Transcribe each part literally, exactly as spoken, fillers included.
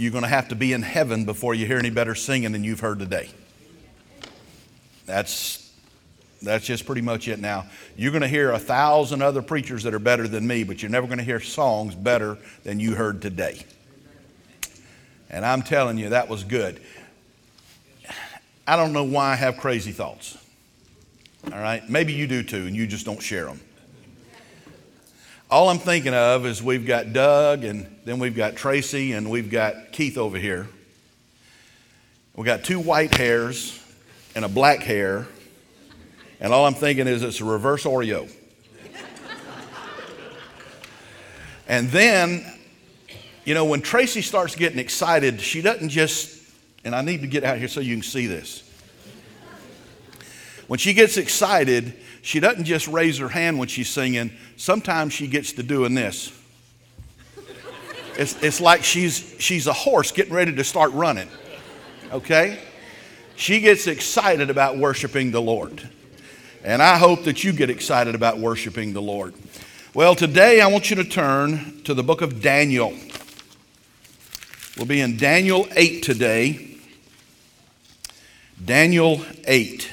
you're going to have to be in heaven before you hear any better singing than you've heard today. That's, that's just pretty much it now. You're going to hear a thousand other preachers that are better than me, but you're never going to hear songs better than you heard today. And I'm telling you, that was good. I don't know why I have crazy thoughts. All right? Maybe you do too, and you just don't share them. All I'm thinking of is we've got Doug, and then we've got Tracy, and we've got Keith over here. We've got two white hairs and a black hair, and all I'm thinking is it's a reverse Oreo. And then, you know, when Tracy starts getting excited, she doesn't just, and I need to get out here so you can see this. When she gets excited, she doesn't just raise her hand when she's singing. Sometimes she gets to doing this. It's, it's like she's, she's a horse getting ready to start running, okay? She gets excited about worshiping the Lord. And I hope that you get excited about worshiping the Lord. Well, today I want you to turn to the book of Daniel. We'll be in Daniel eight today. Daniel eight.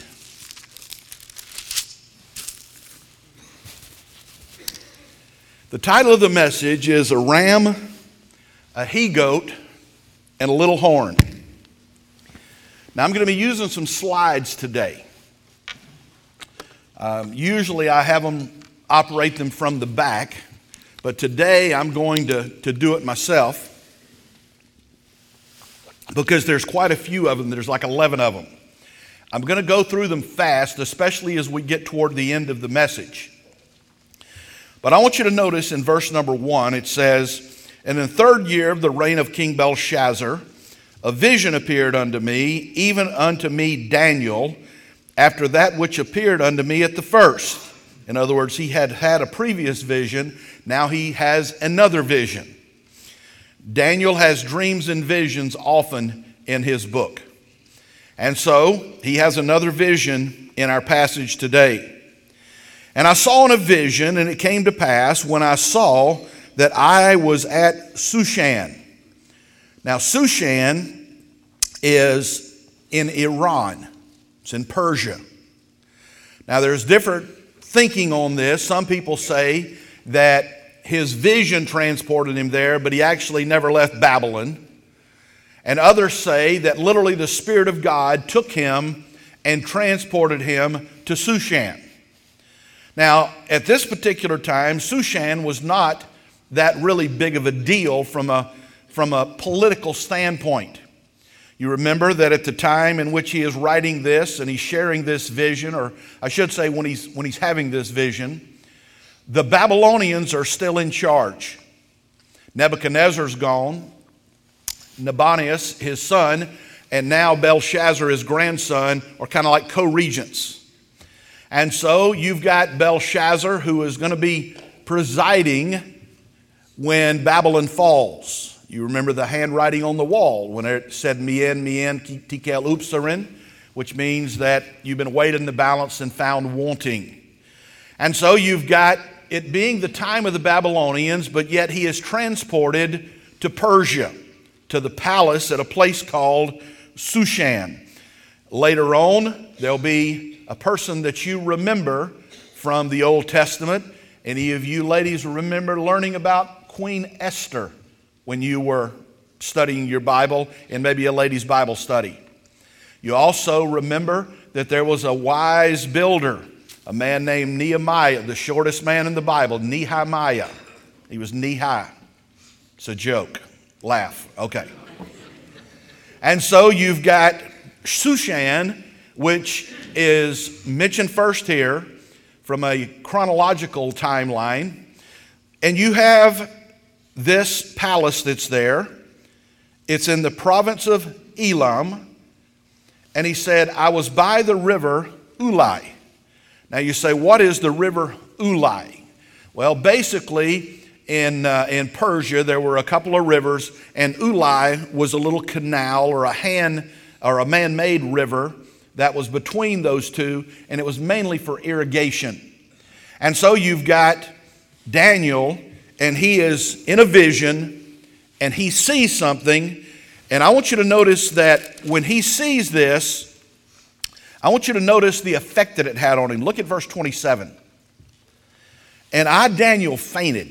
The title of the message is A Ram, a He-Goat, and a Little Horn. Now I'm going to be using some slides today. Um, usually I have them operate them from the back, but today I'm going to, to do it myself because there's quite a few of them. There's like eleven of them. I'm going to go through them fast, especially as we get toward the end of the message. But I want you to notice in verse number one, it says, "And in the third year of the reign of King Belshazzar, a vision appeared unto me, even unto me Daniel, after that which appeared unto me at the first." In other words, he had had a previous vision. Now he has another vision. Daniel has dreams and visions often in his book. And so he has another vision in our passage today. "And I saw in a vision, and it came to pass when I saw that I was at Shushan." Now, Shushan is in Iran. It's in Persia. Now, there's different thinking on this. Some people say that his vision transported him there, but he actually never left Babylon. And others say that literally the Spirit of God took him and transported him to Shushan. Now, at this particular time, Shushan was not that really big of a deal from a, from a political standpoint. You remember that at the time in which he is writing this and he's sharing this vision, or I should say when he's, when he's having this vision, the Babylonians are still in charge. Nebuchadnezzar's gone. Nabonidus, his son, and now Belshazzar, his grandson, are kind of like co-regents. And so you've got Belshazzar, who is going to be presiding when Babylon falls. You remember the handwriting on the wall when it said Mien, Mien, Tekel, Upsarin, which means that you've been weighed in the balance and found wanting. And so you've got it being the time of the Babylonians, but yet he is transported to Persia, to the palace at a place called Shushan. Later on, there'll be a person that you remember from the Old Testament. Any of you ladies remember learning about Queen Esther when you were studying your Bible in maybe a ladies' Bible study? You also remember that there was a wise builder, a man named Nehemiah, the shortest man in the Bible, Nehemiah. He was Nehi. It's a joke. Laugh. Okay. And so you've got Shushan, which is mentioned first here from a chronological timeline. And you have this palace that's there. It's in the province of Elam. And he said, "I was by the river Ulai." Now you say, what is the river Ulai? Well, basically, in, uh, in Persia, there were a couple of rivers, and Ulai was a little canal or a hand or a man-made river that was between those two, and it was mainly for irrigation. And so you've got Daniel, and he is in a vision, and he sees something, And I want you to notice that when he sees this, I want you to notice the effect that it had on him. Look at verse twenty-seven. And I, Daniel, fainted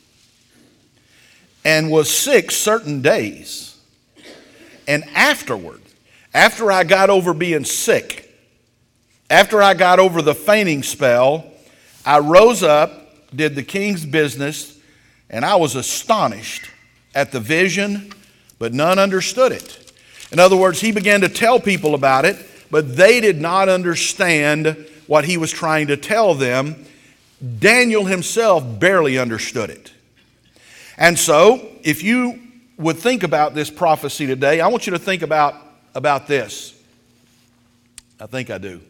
and was sick certain days. And afterward, after I got over being sick, after I got over the fainting spell, I rose up, did the king's business, and I was astonished at the vision, but none understood it. In other words, he began to tell people about it, but they did not understand what he was trying to tell them. Daniel himself barely understood it. And so, if you would think about this prophecy today, I want you to think about, about this. I think I do.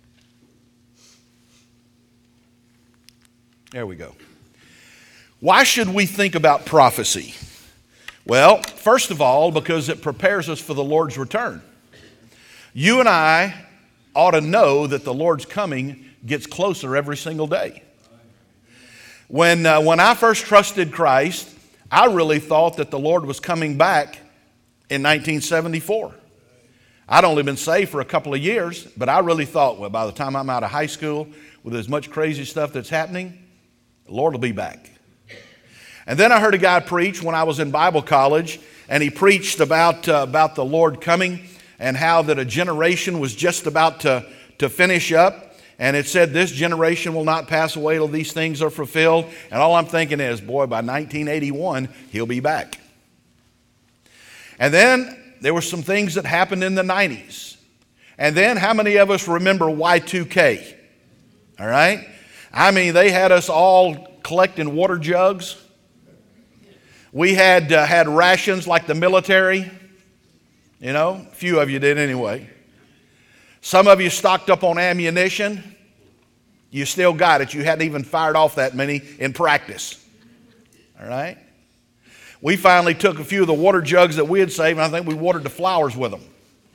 There we go. Why should we think about prophecy? Well, first of all, because it prepares us for the Lord's return. You and I ought to know that the Lord's coming gets closer every single day. When, uh, when I first trusted Christ, I really thought that the Lord was coming back in nineteen seventy-four. I'd only been saved for a couple of years, but I really thought, well, by the time I'm out of high school, with as much crazy stuff that's happening, the Lord will be back. And then I heard a guy preach when I was in Bible college, and he preached about, uh, about the Lord coming and how that a generation was just about to, to finish up. And it said, this generation will not pass away till these things are fulfilled. And all I'm thinking is, boy, by nineteen eighty-one, he'll be back. And then there were some things that happened in the nineties. And then how many of us remember Y two K? All right? I mean, they had us all collecting water jugs. We had, uh, had rations like the military. You know, a few of you did anyway. Some of you stocked up on ammunition. You still got it. You hadn't even fired off that many in practice. All right? We finally took a few of the water jugs that we had saved, and I think we watered the flowers with them.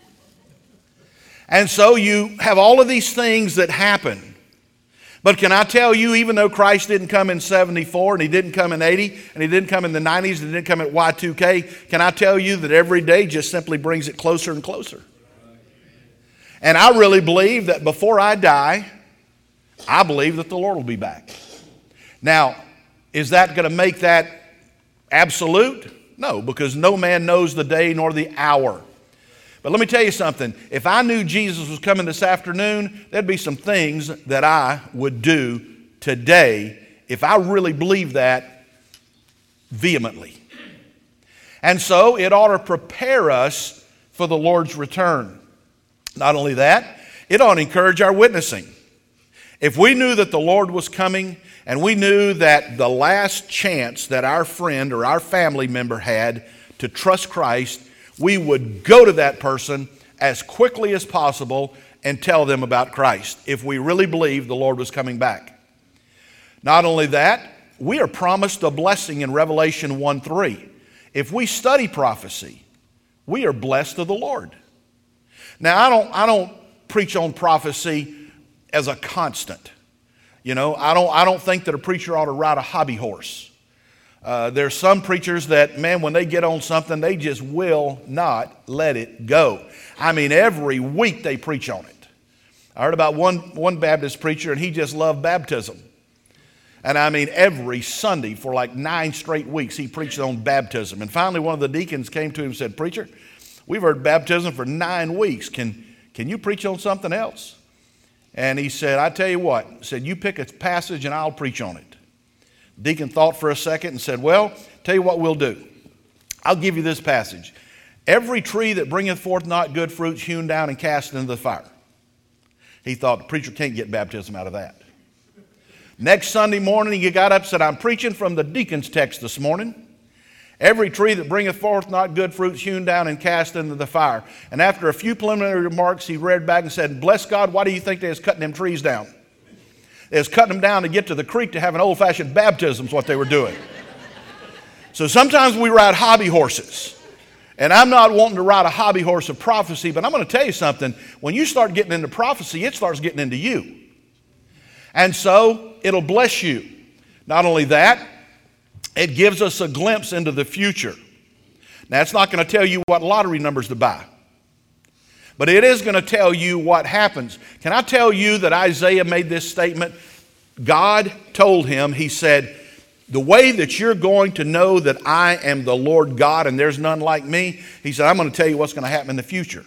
And so you have all of these things that happen. But can I tell you, even though Christ didn't come in seventy-four, and he didn't come in eighty, and he didn't come in the nineties, and he didn't come at Y two K, can I tell you that every day just simply brings it closer and closer? And I really believe that before I die, I believe that the Lord will be back. Now, is that going to make that absolute? No, because no man knows the day nor the hour. But let me tell you something. If I knew Jesus was coming this afternoon, there'd be some things that I would do today if I really believed that vehemently. And so it ought to prepare us for the Lord's return. Not only that, it ought to encourage our witnessing. If we knew that the Lord was coming and we knew that the last chance that our friend or our family member had to trust Christ, we would go to that person as quickly as possible and tell them about Christ if we really believed the Lord was coming back. Not only that, we are promised a blessing in Revelation one three. If we study prophecy, we are blessed of the Lord. Now, I don't, I don't preach on prophecy as a constant. You know, I don't, I don't think that a preacher ought to ride a hobby horse. Uh, there's some preachers that, man, when they get on something, they just will not let it go. I mean, every week they preach on it. I heard about one, one Baptist preacher, and he just loved baptism. And I mean, every Sunday for like nine straight weeks, he preached on baptism. And finally, one of the deacons came to him and said, "Preacher, we've heard baptism for nine weeks. Can, can you preach on something else?" And he said, "I tell you what," he said, "you pick a passage and I'll preach on it." Deacon thought for a second and said, "Well, tell you what we'll do. I'll give you this passage. Every tree that bringeth forth not good fruits hewn down and cast into the fire." He thought, the preacher can't get baptism out of that. Next Sunday morning, he got up and said, "I'm preaching from the deacon's text this morning. Every tree that bringeth forth not good fruits hewn down and cast into the fire." And after a few preliminary remarks, he read back and said, "Bless God, why do you think they was cutting them trees down? They was cutting them down to get to the creek to have an old-fashioned baptism is what they were doing." So sometimes we ride hobby horses. And I'm not wanting to ride a hobby horse of prophecy, but I'm going to tell you something. When you start getting into prophecy, it starts getting into you. And so it'll bless you. Not only that, it gives us a glimpse into the future. Now, it's not going to tell you what lottery numbers to buy, but it is going to tell you what happens. Can I tell you that Isaiah made this statement? God told him, he said, the way that you're going to know that I am the Lord God and there's none like me, he said, I'm going to tell you what's going to happen in the future.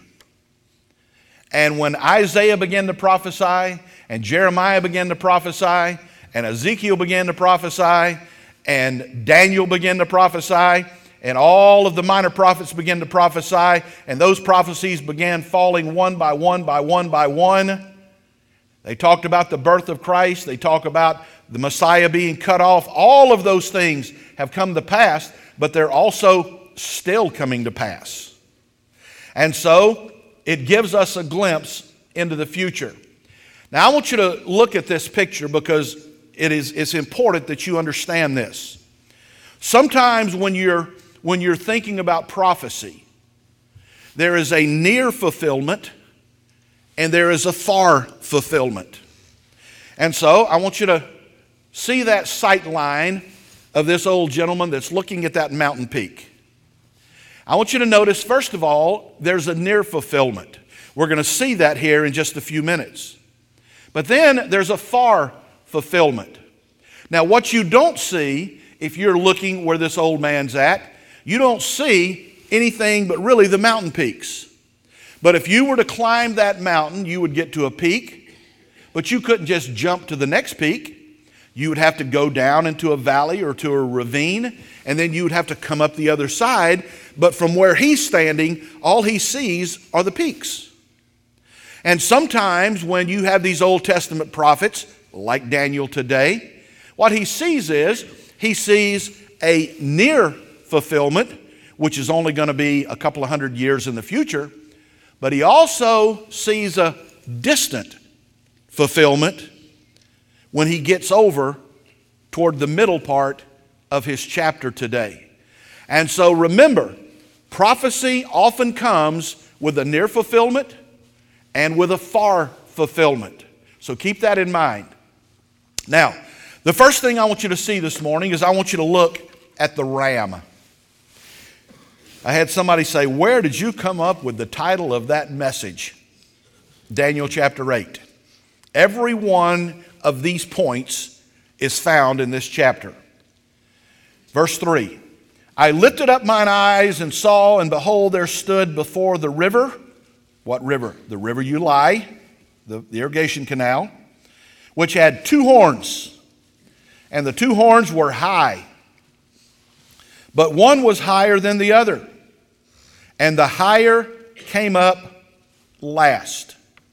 And when Isaiah began to prophesy, and Jeremiah began to prophesy, and Ezekiel began to prophesy, and Daniel began to prophesy, and all of the minor prophets began to prophesy, and those prophecies began falling one by one by one by one. They talked about the birth of Christ. They talk about the Messiah being cut off. All of those things have come to pass, but they're also still coming to pass. And so it gives us a glimpse into the future. Now I want you to look at this picture because it is it's important that you understand this. Sometimes when you're when you're thinking about prophecy, there is a near fulfillment and there is a far fulfillment. And so I want you to see that sight line of this old gentleman that's looking at that mountain peak. I want you to notice, first of all, there's a near fulfillment. We're going to see that here in just a few minutes. But then there's a far fulfillment. Now, what you don't see, if you're looking where this old man's at, you don't see anything but really the mountain peaks. But if you were to climb that mountain, you would get to a peak, but you couldn't just jump to the next peak. You would have to go down into a valley or to a ravine, and then you would have to come up the other side. But from where he's standing, all he sees are the peaks. And sometimes when you have these Old Testament prophets, like Daniel today, what he sees is, he sees a near fulfillment, which is only going to be a couple of hundred years in the future, but he also sees a distant fulfillment when he gets over toward the middle part of his chapter today. And so remember, prophecy often comes with a near fulfillment and with a far fulfillment. So keep that in mind. Now, the first thing I want you to see this morning is I want you to look at the ram. I had somebody say, where did you come up with the title of that message? Daniel chapter eight. Every one of these points is found in this chapter. Verse three, I lifted up mine eyes and saw, and behold, there stood before the river. What river? The river Ulai, the, the irrigation canal, which had two horns. And the two horns were high, but one was higher than the other. And the higher came up last.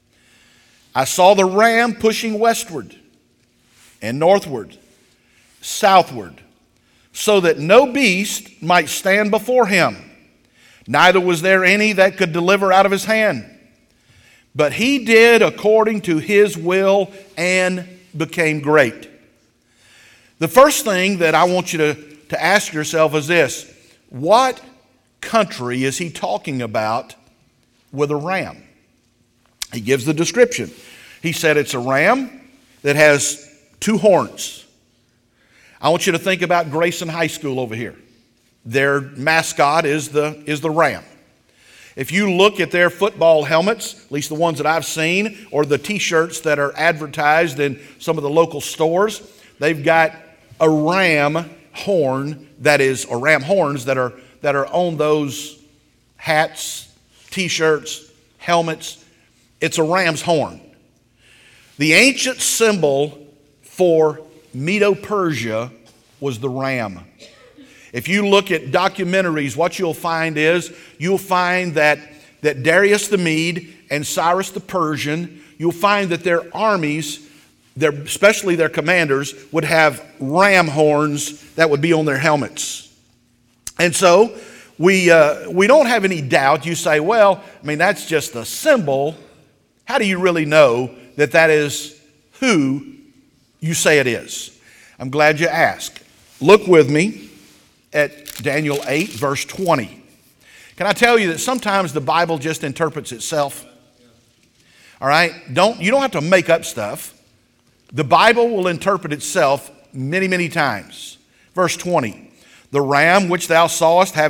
I saw the ram pushing westward and northward, southward, so that no beast might stand before him. Neither was there any that could deliver out of his hand. But he did according to his will and became great. The first thing that I want you to, to ask yourself is this: what country is he talking about with a ram? He gives the description. He said it's a ram that has two horns. I want you to think about Grayson High School over here. Their mascot is the, is the ram. If you look at their football helmets, at least the ones that I've seen, or the t-shirts that are advertised in some of the local stores, they've got a ram horn that is, or ram horns that are that are on those hats, t-shirts, helmets. It's a ram's horn. The ancient symbol for Medo-Persia was the ram. If you look at documentaries, what you'll find is, you'll find that, that Darius the Mede and Cyrus the Persian, you'll find that their armies, their, especially their commanders, would have ram horns that would be on their helmets. And so, we, uh, we don't have any doubt. You say, well, I mean, that's just a symbol. How do you really know that that is who you say it is? I'm glad you asked. Look with me at Daniel eight, verse twenty. Can I tell you that sometimes the Bible just interprets itself? All right? Don't, you don't have to make up stuff. The Bible will interpret itself many, many times. Verse twenty. The ram which thou sawest having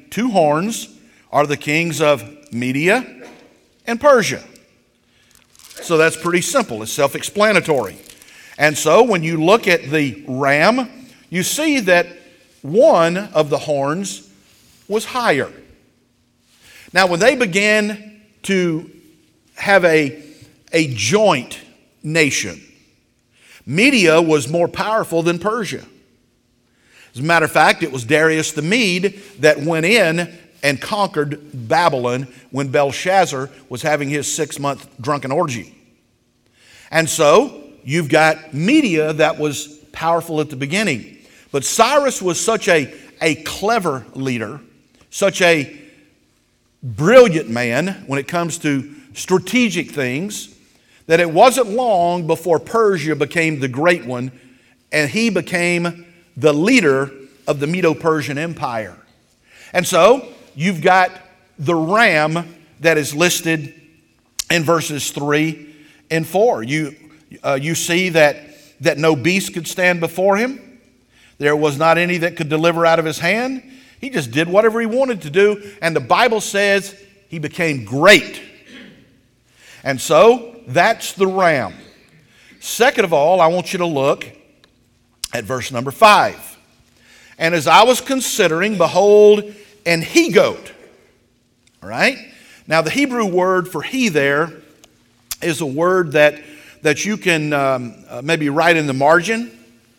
two horns are the kings of Media and Persia. So that's pretty simple. It's self-explanatory. And so when you look at the ram, you see that one of the horns was higher. Now, when they began to have a, a joint nation, Media was more powerful than Persia. As a matter of fact, it was Darius the Mede that went in and conquered Babylon when Belshazzar was having his six-month drunken orgy. And so you've got Media that was powerful at the beginning. But Cyrus was such a, a clever leader, such a brilliant man when it comes to strategic things, that it wasn't long before Persia became the great one, and he became the leader of the Medo-Persian Empire. And so you've got the ram that is listed in verses three and four. You, uh, you see that, that no beast could stand before him. There was not any that could deliver out of his hand. He just did whatever he wanted to do, and the Bible says he became great. And so that's the ram. Second of all, I want you to look at verse number five. And as I was considering, behold, an he-goat. All right? Now, the Hebrew word for he there is a word that, that you can um, uh, maybe write in the margin.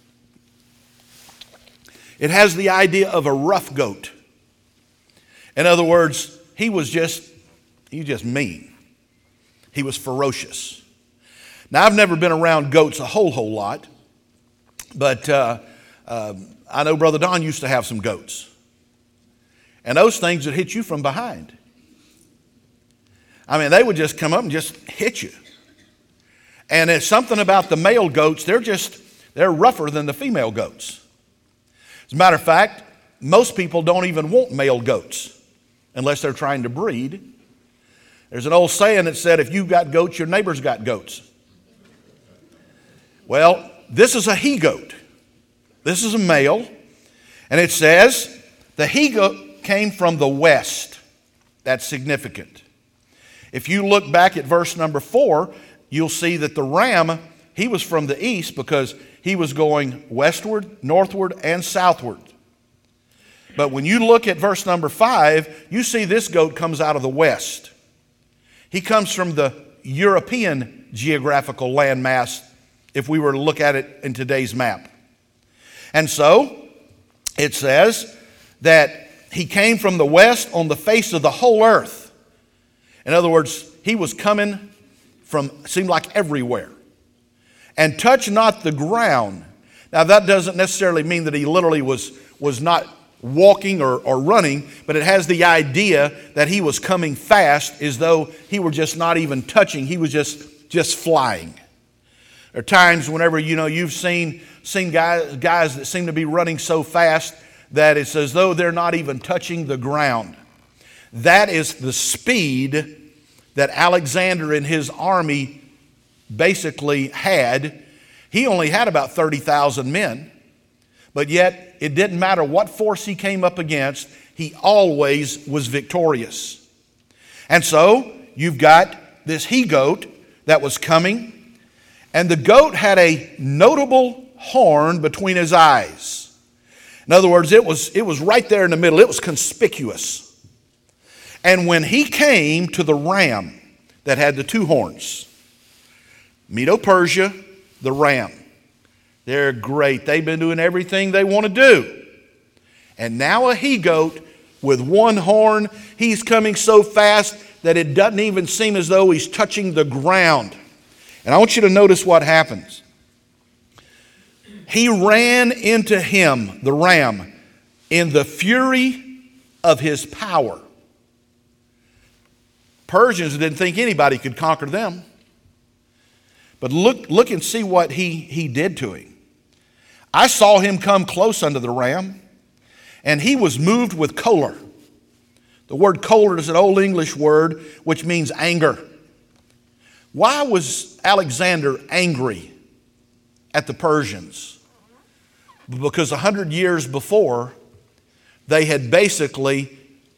It has the idea of a rough goat. In other words, he was just, he was just mean. He was ferocious. Now, I've never been around goats a whole, whole lot, but uh, uh, I know Brother Don used to have some goats. And those things would hit you from behind. I mean, they would just come up and just hit you. And it's something about the male goats, they're just, they're rougher than the female goats. As a matter of fact, most people don't even want male goats unless they're trying to breed. There's an old saying that said, if you've got goats, your neighbor's got goats. Well, this is a he-goat. This is a male. And it says, the he-goat came from the west. That's significant. If you look back at verse number four, you'll see that the ram, he was from the east because he was going westward, northward, and southward. But when you look at verse number five, you see this goat comes out of the west. He comes from the European geographical landmass, if we were to look at it in today's map. And so, it says that he came from the west on the face of the whole earth. In other words, he was coming from, seemed like everywhere. And touch not the ground. Now, that doesn't necessarily mean that he literally was, was not walking or, or running, but it has the idea that he was coming fast as though he were just not even touching. He was just, just flying. There are times whenever, you know, you've seen, seen guys, guys that seem to be running so fast that it's as though they're not even touching the ground. That is the speed that Alexander and his army basically had. He only had about thirty thousand men, but yet it didn't matter what force he came up against, he always was victorious. And so you've got this he-goat that was coming, and the goat had a notable horn between his eyes. In other words, it was, it was right there in the middle. It was conspicuous. And when he came to the ram that had the two horns, Medo-Persia, the ram, they're great. They've been doing everything they want to do. And now a he-goat with one horn, he's coming so fast that it doesn't even seem as though he's touching the ground. And I want you to notice what happens. He ran into him, the ram, in the fury of his power. Persians didn't think anybody could conquer them. But look, look and see what he, he did to him. I saw him come close unto the ram, and he was moved with choler. The word choler is an old English word which means anger. Why was Alexander angry at the Persians? Because a hundred years before, they had basically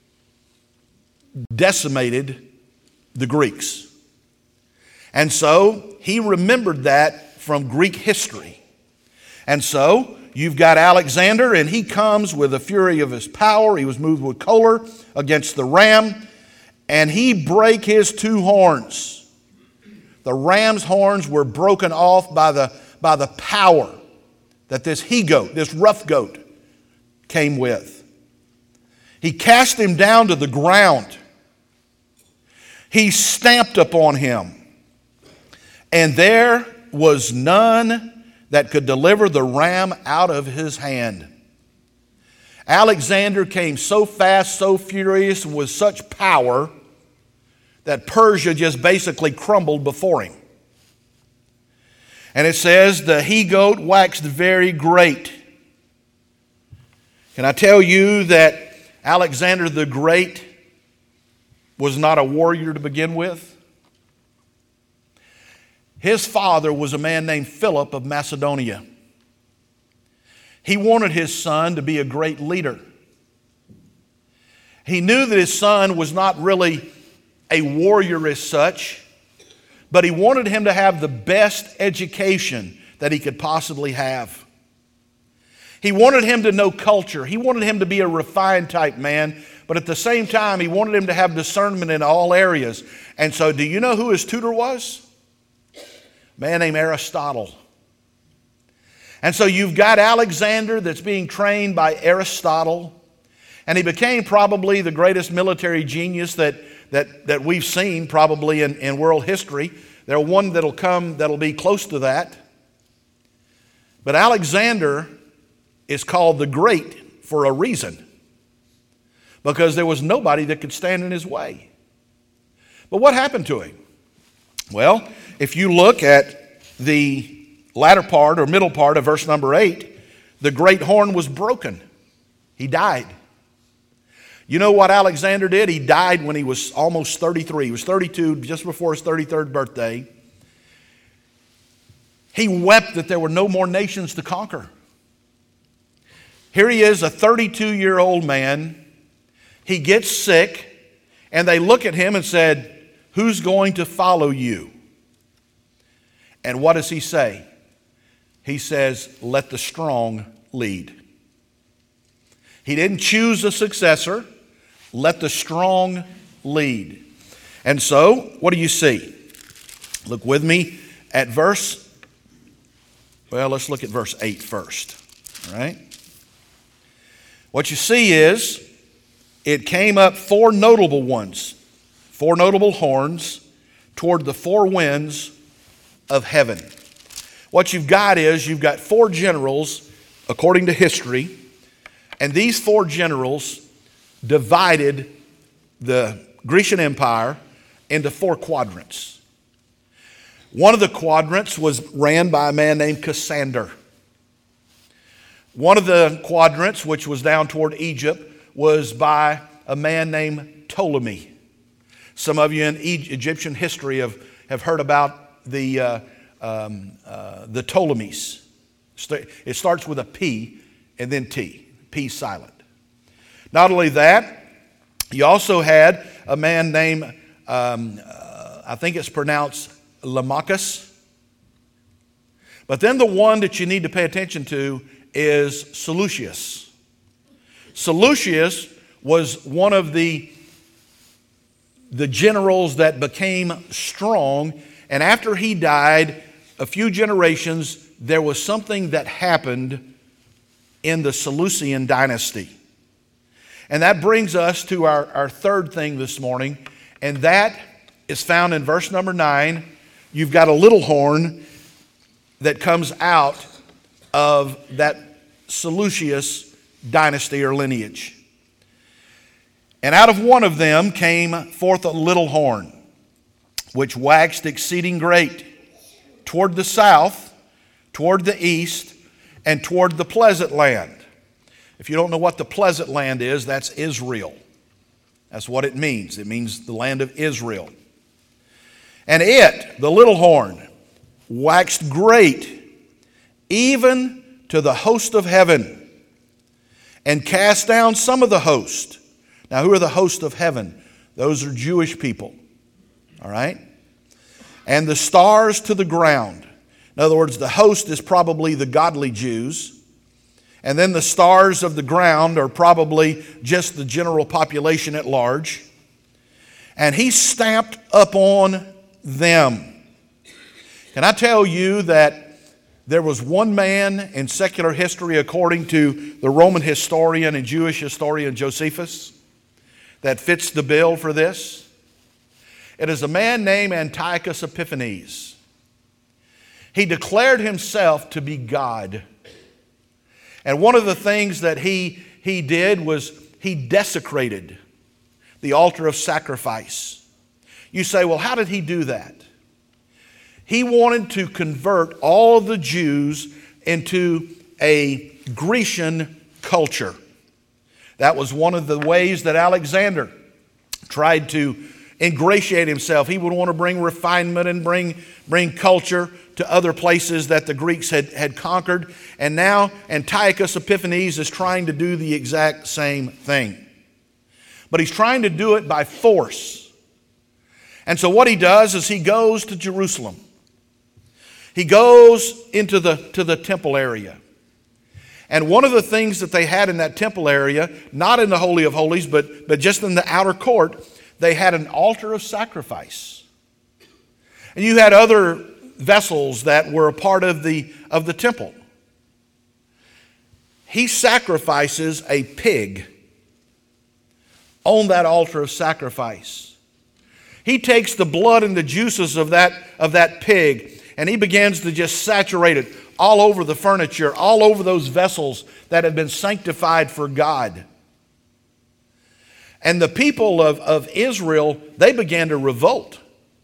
decimated the Greeks. And so he remembered that from Greek history. And so you've got Alexander, and he comes with the fury of his power. He was moved with choler against the ram, and he brake his two horns. The ram's horns were broken off by the, by the power that this he-goat, this rough goat, came with. He cast him down to the ground. He stamped upon him, and there was none that could deliver the ram out of his hand. Alexander came so fast, so furious, and with such power that Persia just basically crumbled before him. And it says, the he-goat waxed very great. Can I tell you that Alexander the Great was not a warrior to begin with? His father was a man named Philip of Macedonia. He wanted his son to be a great leader. He knew that his son was not really a warrior as such, but he wanted him to have the best education that he could possibly have. He wanted him to know culture. He wanted him to be a refined type man, but at the same time, he wanted him to have discernment in all areas. And so, do you know who his tutor was? A man named Aristotle. And so you've got Alexander that's being trained by Aristotle, and he became probably the greatest military genius that, that, that we've seen probably in, in world history. There's one that'll come that'll be close to that. But Alexander is called the Great for a reason, because there was nobody that could stand in his way. But what happened to him? Well, if you look at the latter part or middle part of verse number eight, the great horn was broken. He died. You know what Alexander did? He died when he was almost thirty-three. He was thirty-two, just before his thirty-third birthday. He wept that there were no more nations to conquer. Here he is, a thirty-two-year-old man. He gets sick, and they look at him and said, "Who's going to follow you?" And what does he say? He says, "Let the strong lead." He didn't choose a successor. Let the strong lead. And so, what do you see? Look with me at verse, well, let's look at verse eight first. All right? What you see is, it came up four notable ones, four notable horns toward the four winds of heaven. What you've got is, you've got four generals, according to history, and these four generals divided the Grecian Empire into four quadrants. One of the quadrants was ran by a man named Cassander. One of the quadrants, which was down toward Egypt, was by a man named Ptolemy. Some of you in Egyptian history have, have heard about the, uh, um, uh, the Ptolemies. It starts with a P and then T. P silent. Not only that, you also had a man named, um, uh, I think it's pronounced Lamachus. But then the one that you need to pay attention to is Seleucus. Seleucus was one of the, the generals that became strong, and after he died, a few generations, there was something that happened in the Seleucian dynasty. And that brings us to our, our third thing this morning, and that is found in verse number nine. You've got a little horn that comes out of that Seleucus dynasty or lineage. And out of one of them came forth a little horn, which waxed exceeding great, toward the south, toward the east, and toward the pleasant land. If you don't know what the pleasant land is, that's Israel. That's what it means. It means the land of Israel. And it, the little horn, waxed great, even to the host of heaven, and cast down some of the host. Now, who are the host of heaven? Those are Jewish people. All right? And the stars to the ground. In other words, the host is probably the godly Jews. And then the stars of the ground are probably just the general population at large. And he stamped upon them. Can I tell you that there was one man in secular history, according to the Roman historian and Jewish historian Josephus, that fits the bill for this? It is a man named Antiochus Epiphanes. He declared himself to be God. And one of the things that he, he did was he desecrated the altar of sacrifice. You say, well, how did he do that? He wanted to convert all of the Jews into a Grecian culture. That was one of the ways that Alexander tried to ingratiate himself. He would want to bring refinement and bring, bring culture to other places that the Greeks had, had conquered. And now Antiochus Epiphanes is trying to do the exact same thing. But he's trying to do it by force. And so what he does is he goes to Jerusalem. He goes into the, to the temple area. And one of the things that they had in that temple area, not in the Holy of Holies, but, but just in the outer court, they had an altar of sacrifice. And you had other vessels that were a part of the, of the temple. He sacrifices a pig on that altar of sacrifice. He takes the blood and the juices of that, of that pig, and he begins to just saturate it all over the furniture, all over those vessels that have been sanctified for God. And the people of, of Israel, they began to revolt.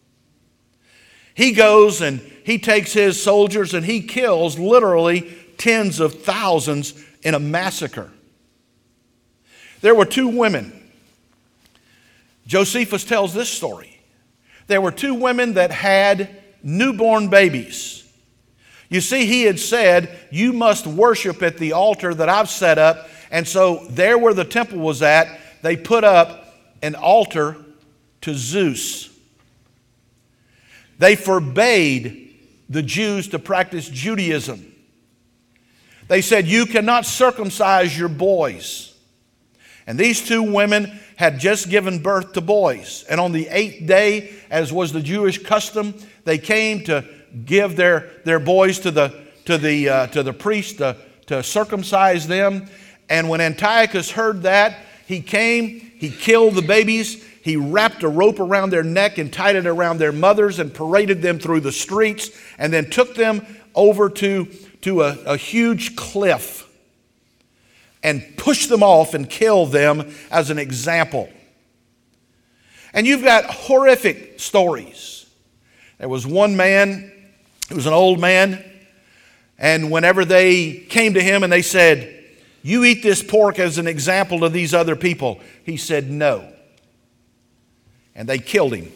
He goes and he takes his soldiers and he kills literally tens of thousands in a massacre. There were two women. Josephus tells this story. There were two women that had newborn babies. You see, he had said, you must worship at the altar that I've set up. And so there where the temple was at, they put up an altar to Zeus. They forbade the Jews to practice Judaism. They said, you cannot circumcise your boys. And these two women had just given birth to boys. And on the eighth day, as was the Jewish custom, they came to give their, their boys to the, to the, uh, to the priest to, to circumcise them. And when Antiochus heard that, he came, he killed the babies, he wrapped a rope around their neck and tied it around their mothers and paraded them through the streets, and then took them over to, to a, a huge cliff and pushed them off and killed them as an example. And you've got horrific stories. There was one man, it was an old man, and whenever they came to him and they said, you eat this pork as an example to these other people, he said no. And they killed him.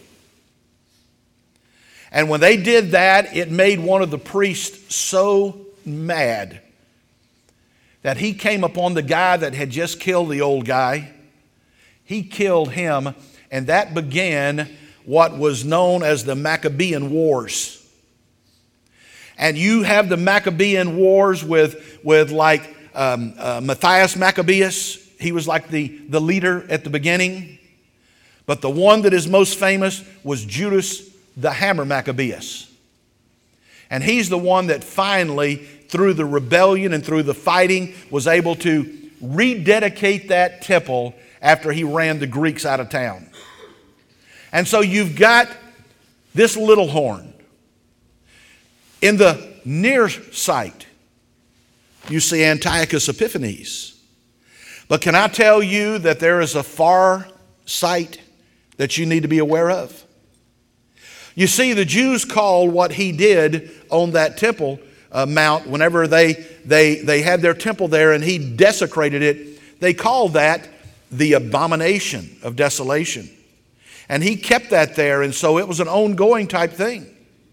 And when they did that, it made one of the priests so mad that he came upon the guy that had just killed the old guy. He killed him, and that began what was known as the Maccabean Wars. And you have the Maccabean Wars with, with like um, uh, Matthias Maccabeus. He was like the, the leader at the beginning. But the one that is most famous was Judas the Hammer Maccabeus. And he's the one that finally, through the rebellion and through the fighting, was able to rededicate that temple after he ran the Greeks out of town. And so you've got this little horn. In the near sight, you see Antiochus Epiphanes. But can I tell you that there is a far sight that you need to be aware of? You see, the Jews called what he did on that temple uh, mount, whenever they, they, they had their temple there and he desecrated it, they called that the abomination of desolation. And he kept that there, and so it was an ongoing type thing.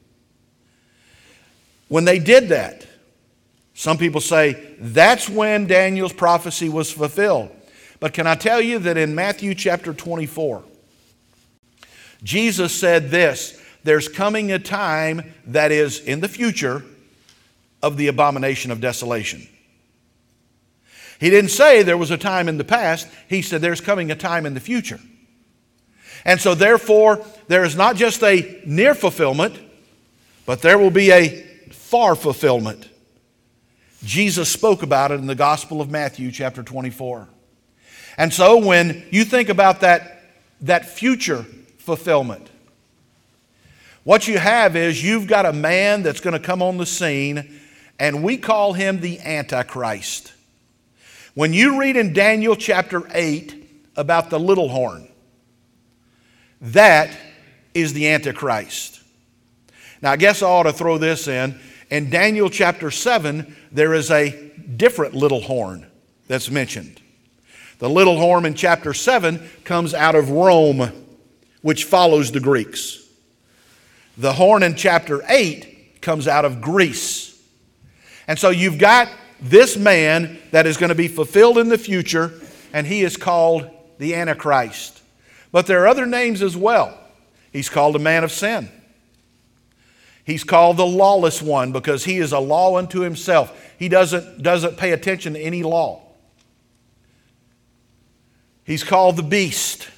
When they did that, some people say that's when Daniel's prophecy was fulfilled. But can I tell you that in Matthew chapter twenty-four, Jesus said this, there's coming a time that is in the future of the abomination of desolation. He didn't say there was a time in the past. He said there's coming a time in the future. And so therefore, there is not just a near fulfillment, but there will be a far fulfillment. Jesus spoke about it in the Gospel of Matthew chapter twenty-four. And so when you think about that, that future fulfillment, what you have is you've got a man that's going to come on the scene, and we call him the Antichrist. When you read in Daniel chapter eight about the little horn, that is the Antichrist. Now I guess I ought to throw this in. In Daniel chapter seven, there is a different little horn that's mentioned. The little horn in chapter seven comes out of Rome, which follows the Greeks. The horn in chapter eight comes out of Greece. And so you've got this man that is going to be fulfilled in the future, and he is called the Antichrist. But there are other names as well. He's called a man of sin. He's called the lawless one because he is a law unto himself. He doesn't, doesn't pay attention to any law. He's called the beast.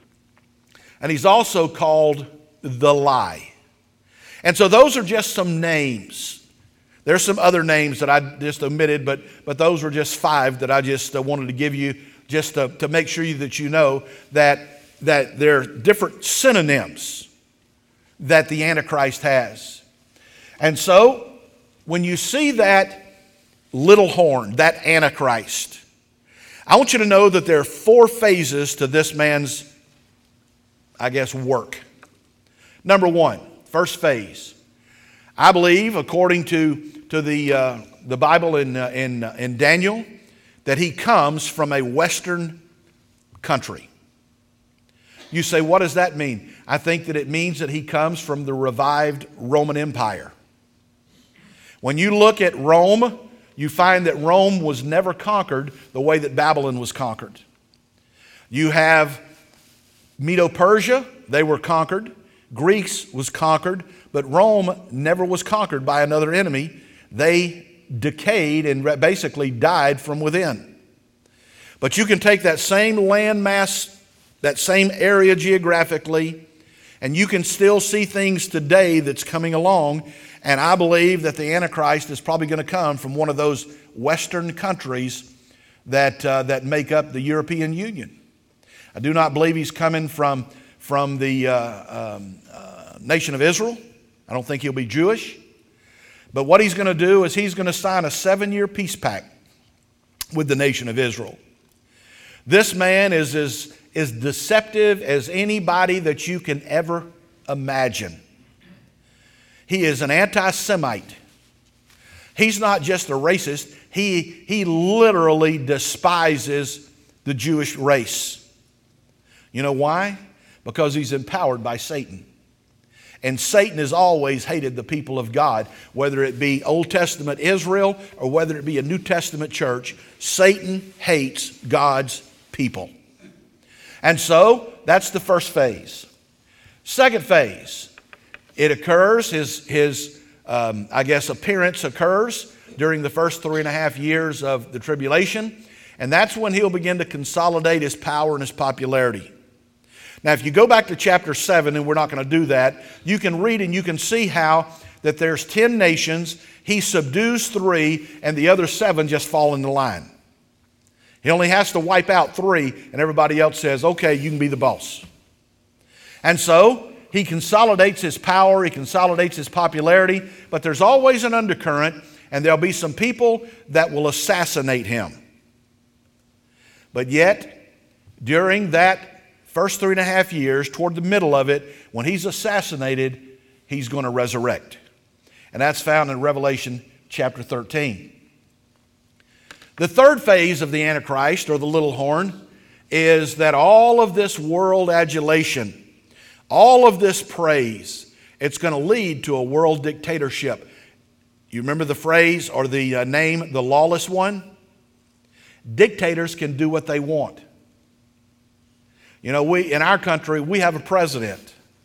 And he's also called the lie. And so those are just some names. There's some other names that I just omitted, but, but those were just five that I just uh, wanted to give you just to, to make sure that you know that, that there are different synonyms that the Antichrist has. And so when you see that little horn, that Antichrist, I want you to know that there are four phases to this man's, I guess, work. Number one, first phase. I believe, according to, to the, uh, the Bible in, uh, in, uh, in Daniel, that he comes from a Western country. You say, what does that mean? I think that it means that he comes from the revived Roman Empire. When you look at Rome, you find that Rome was never conquered the way that Babylon was conquered. You have Medo-Persia, they were conquered. Greece was conquered, but Rome never was conquered by another enemy. They decayed and basically died from within. But you can take that same landmass, that same area geographically, and you can still see things today that's coming along. And I believe that the Antichrist is probably going to come from one of those Western countries that, uh, that make up the European Union. I do not believe he's coming from, from the uh, um, uh, nation of Israel. I don't think he'll be Jewish. But what he's going to do is he's going to sign a seven-year peace pact with the nation of Israel. This man is as, as deceptive as anybody that you can ever imagine. He is an anti-Semite. He's not just a racist. He, he literally despises the Jewish race. You know why? Because he's empowered by Satan. And Satan has always hated the people of God, whether it be Old Testament Israel or whether it be a New Testament church. Satan hates God's people. And so that's the first phase. Second phase. It occurs, his, his um, I guess, appearance occurs during the first three and a half years of the tribulation. And that's when he'll begin to consolidate his power and his popularity. Now, if you go back to chapter seven, and we're not going to do that, you can read and you can see how that there's ten nations. He subdues three, and the other seven just fall into line. He only has to wipe out three, and everybody else says, okay, you can be the boss. And so he consolidates his power, he consolidates his popularity, but there's always an undercurrent, and there'll be some people that will assassinate him. But yet, during that first three and a half years, toward the middle of it, when he's assassinated, he's going to resurrect. And that's found in Revelation chapter thirteen. The third phase of the Antichrist, or the little horn, is that all of this world adulation, all of this praise, it's going to lead to a world dictatorship. You remember the phrase or the uh, name, the lawless one? Dictators can do what they want. You know, we in our country, we have a president.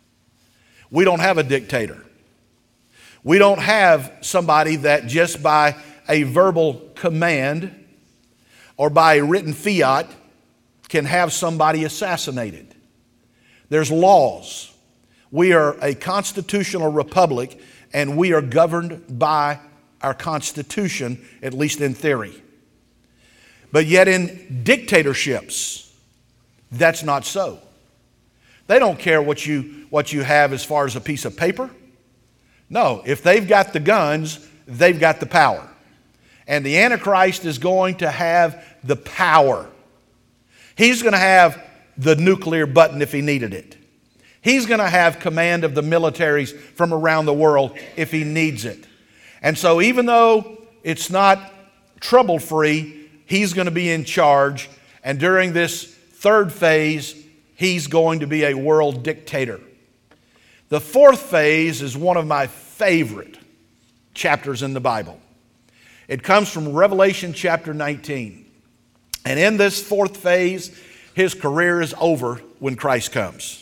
We don't have a dictator. We don't have somebody that just by a verbal command or by a written fiat can have somebody assassinated. There's laws. We are a constitutional republic, and we are governed by our Constitution, at least in theory. But yet in dictatorships, that's not so. They don't care what you, what you have as far as a piece of paper. No, if they've got the guns, they've got the power. And the Antichrist is going to have the power. He's going to have the nuclear button if he needed it. He's going to have command of the militaries from around the world if he needs it. And so even though it's not trouble-free, he's going to be in charge. And during this third phase, he's going to be a world dictator. The fourth phase is one of my favorite chapters in the Bible. It comes from Revelation chapter nineteen. And in this fourth phase, his career is over when Christ comes.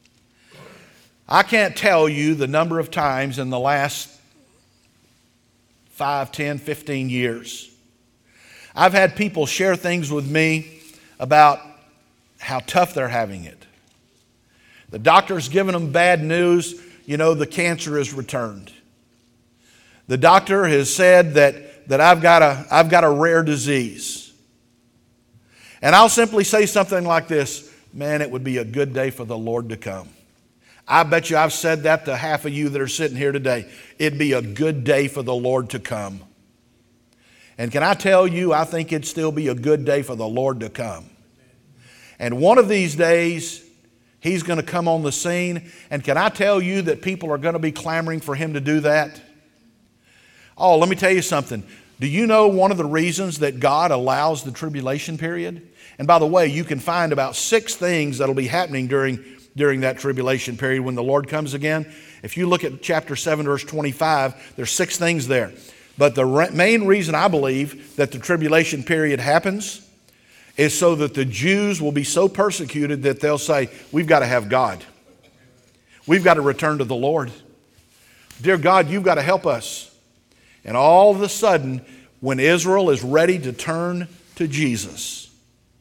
I can't tell you the number of times in the last five, ten, fifteen years I've had people share things with me about how tough they're having it. The doctor's given them bad news. You know, the cancer is returned. The doctor has said that, that I've got a, I've got a rare disease. And I'll simply say something like this: man, it would be a good day for the Lord to come. I bet you I've said that to half of you that are sitting here today. It'd be a good day for the Lord to come. And can I tell you, I think it'd still be a good day for the Lord to come. And one of these days, he's going to come on the scene. And can I tell you that people are going to be clamoring for him to do that? Oh, let me tell you something. Do you know one of the reasons that God allows the tribulation period? And by the way, you can find about six things that'll be happening during, during that tribulation period when the Lord comes again. If you look at chapter seven, verse twenty-five, there's six things there. But the re- main reason I believe that the tribulation period happens is so that the Jews will be so persecuted that they'll say, we've got to have God. We've got to return to the Lord. Dear God, you've got to help us. And all of a sudden, when Israel is ready to turn to Jesus,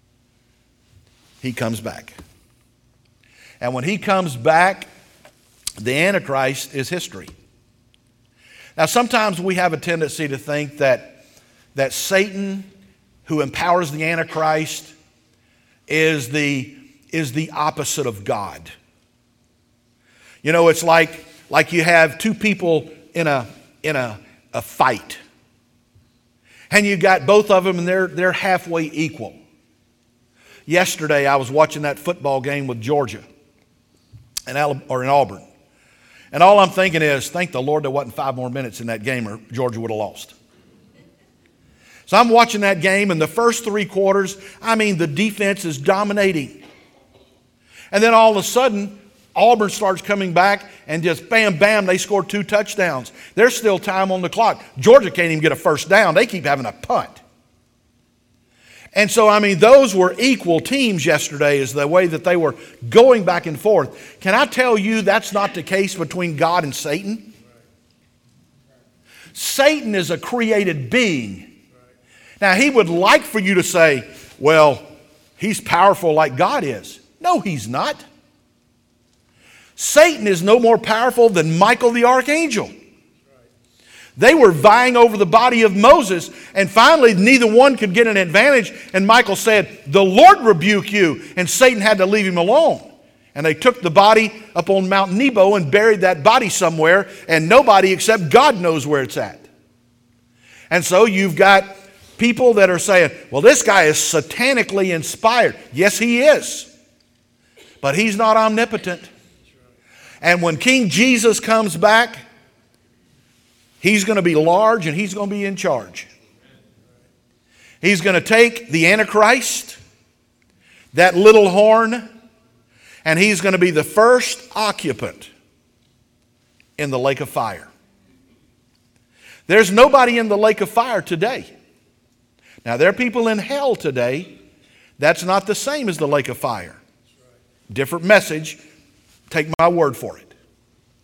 he comes back. And when he comes back, the Antichrist is history. Now, sometimes we have a tendency to think that, that Satan, who empowers the Antichrist, is the, is the opposite of God. You know, it's like, like you have two people in a, in a, a fight. And you got both of them and they're, they're halfway equal. Yesterday, I was watching that football game with Georgia in, Alabama, or in Auburn. And all I'm thinking is, thank the Lord there wasn't five more minutes in that game or Georgia would have lost. So I'm watching that game, and the first three quarters, I mean, the defense is dominating. And then all of a sudden, Auburn starts coming back, and just bam, bam, they score two touchdowns. There's still time on the clock. Georgia can't even get a first down. They keep having a punt. And so, I mean, those were equal teams yesterday is the way that they were going back and forth. Can I tell you that's not the case between God and Satan? Satan is a created being. Now, he would like for you to say, well, he's powerful like God is. No, he's not. Satan is no more powerful than Michael the archangel. They were vying over the body of Moses, and finally neither one could get an advantage, and Michael said, the Lord rebuke you, and Satan had to leave him alone. And they took the body up on Mount Nebo and buried that body somewhere, and nobody except God knows where it's at. And so you've got people that are saying, well, this guy is satanically inspired. Yes, he is. But he's not omnipotent. And when King Jesus comes back, he's going to be large and he's going to be in charge. He's going to take the Antichrist, that little horn, and he's going to be the first occupant in the lake of fire. There's nobody in the lake of fire today. Now, there are people in hell today. That's not the same as the lake of fire. Different message. Take my word for it.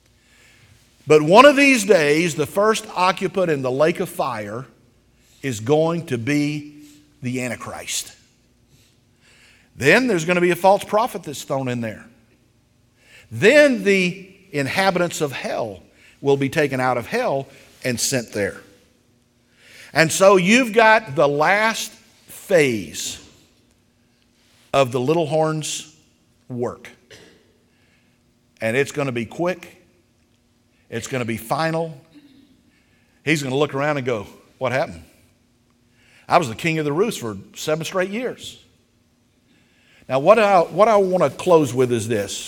But one of these days, the first occupant in the lake of fire is going to be the Antichrist. Then there's going to be a false prophet that's thrown in there. Then the inhabitants of hell will be taken out of hell and sent there. And so you've got the last phase of the little horn's work. And it's going to be quick. It's going to be final. He's going to look around and go, what happened? I was the king of the roost for seven straight years. Now, what I, what I want to close with is this.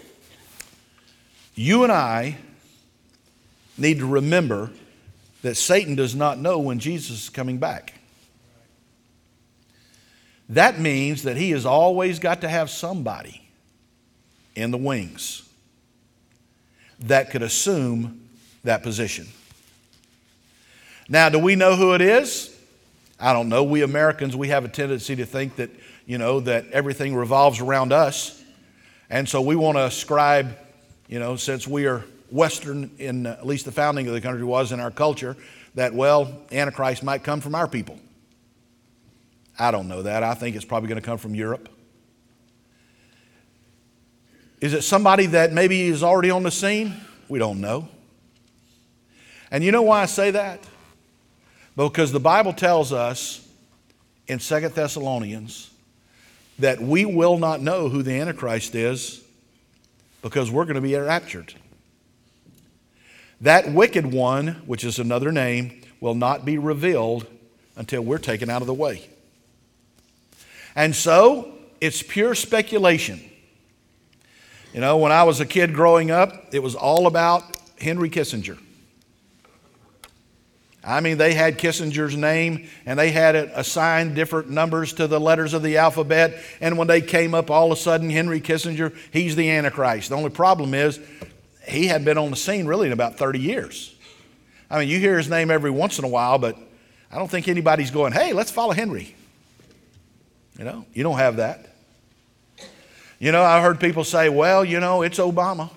You and I need to remember that Satan does not know when Jesus is coming back. That means that he has always got to have somebody in the wings that could assume that position. Now, do we know who it is? I don't know. We Americans, we have a tendency to think that, you know, that everything revolves around us. And so we want to ascribe, you know, since we are Western, in uh, at least the founding of the country was in our culture, that, well, Antichrist might come from our people. I don't know that. I think it's probably going to come from Europe. Is it somebody that maybe is already on the scene? We don't know. And you know why I say that? Because the Bible tells us in Second Thessalonians that we will not know who the Antichrist is because we're going to be raptured. That wicked one, which is another name, will not be revealed until we're taken out of the way. And so, it's pure speculation. You know, when I was a kid growing up, it was all about Henry Kissinger. I mean, they had Kissinger's name, and they had it assigned different numbers to the letters of the alphabet, and when they came up, all of a sudden, Henry Kissinger, he's the Antichrist. The only problem is, he had been on the scene really in about thirty years. I mean, you hear his name every once in a while, but I don't think anybody's going, hey, let's follow Henry. You know, you don't have that. You know, I heard people say, well, you know, it's Obama.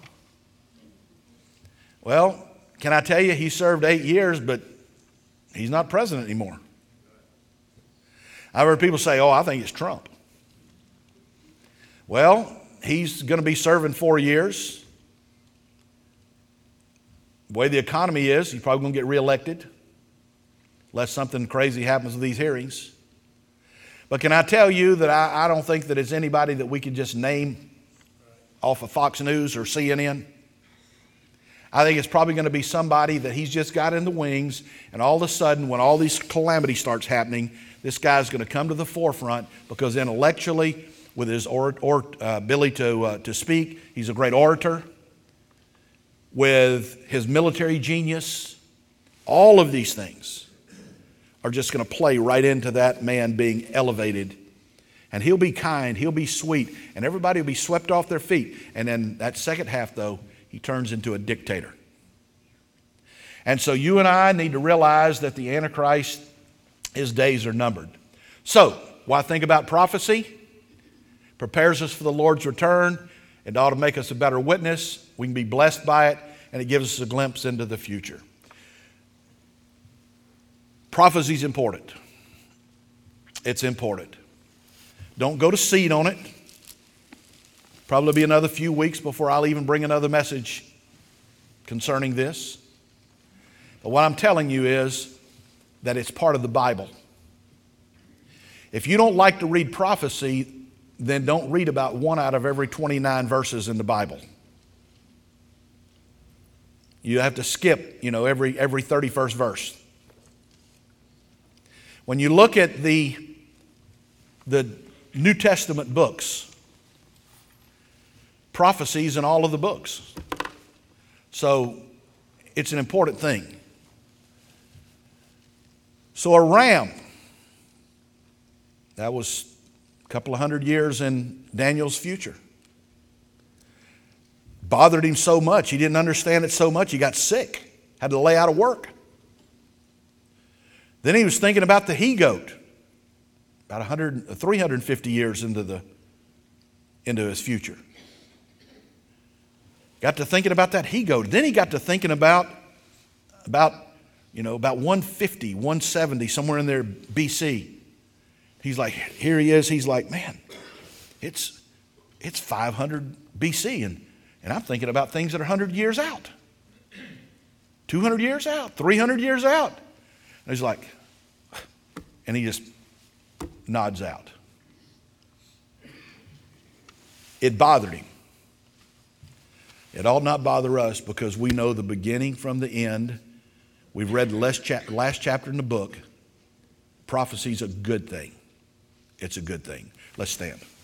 Well, can I tell you, he served eight years, but he's not president anymore. I've heard people say, oh, I think it's Trump. Well, he's going to be serving four years. The way the economy is, he's probably going to get reelected unless something crazy happens with these hearings. But can I tell you that I, I don't think that it's anybody that we can just name off of Fox News or C N N. I think it's probably going to be somebody that he's just got in the wings, and all of a sudden, when all these calamity starts happening, this guy's going to come to the forefront because intellectually, with his or, or, uh, ability to, uh, to speak, he's a great orator. With his military genius, all of these things are just going to play right into that man being elevated. And he'll be kind, he'll be sweet, and everybody will be swept off their feet. And then that second half, though, he turns into a dictator. And so you and I need to realize that the Antichrist, his days are numbered. So, why think about prophecy? Prepares us for the Lord's return. It ought to make us a better witness. We can be blessed by it, and it gives us a glimpse into the future. Prophecy is important. It's important. Don't go to seed on it. Probably be another few weeks before I'll even bring another message concerning this. But what I'm telling you is that it's part of the Bible. If you don't like to read prophecy, then don't read about one out of every twenty-nine verses in the Bible. You have to skip, you know, every, every thirty-first verse. When you look at the, the New Testament books, prophecies in all of the books. So it's an important thing. So a ram, that was a couple of hundred years in Daniel's future. Bothered him so much, he didn't understand it so much, he got sick, had to lay out of work. Then he was thinking about the he-goat, about one hundred, three hundred fifty years into, the, into his future. Got to thinking about that. He goaded. Then he got to thinking about, about, you know, about one fifty, one seventy, somewhere in there, B C. He's like, here he is. He's like, man, it's it's five hundred B C. And, and I'm thinking about things that are one hundred years out, two hundred years out, three hundred years out. And he's like, and he just nods out. It bothered him. It ought not bother us because we know the beginning from the end. We've read the last, cha- last chapter in the book. Prophecy's a good thing. It's a good thing. Let's stand.